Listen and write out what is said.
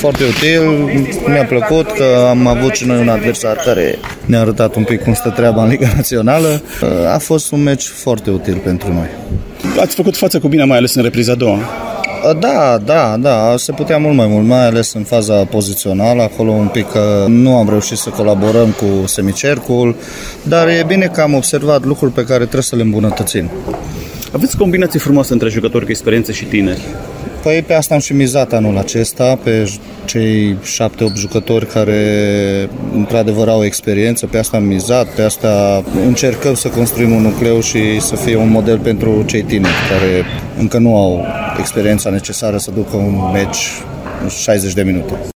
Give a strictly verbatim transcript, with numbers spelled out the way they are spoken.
foarte util, mi-a plăcut că am avut și noi un adversar care ne-a arătat un pic cum stă treaba în Liga Națională. A fost un meci foarte util pentru noi. Ați făcut față cu bine, mai ales în repriza a doua. Da, da, da, se putea mult mai mult, mai ales în faza pozițională, acolo un pic nu am reușit să colaborăm cu semicercul, dar e bine că am observat lucruri pe care trebuie să le îmbunătățim. Aveți combinații frumoase între jucători cu experiență și tineri. Păi pe asta am și mizat anul acesta, pe cei șapte opt jucători care într-adevăr au experiență, pe asta am mizat, pe asta încercăm să construim un nucleu și să fie un model pentru cei tineri care încă nu au experiența necesară să ducă un meci în șaizeci de minute.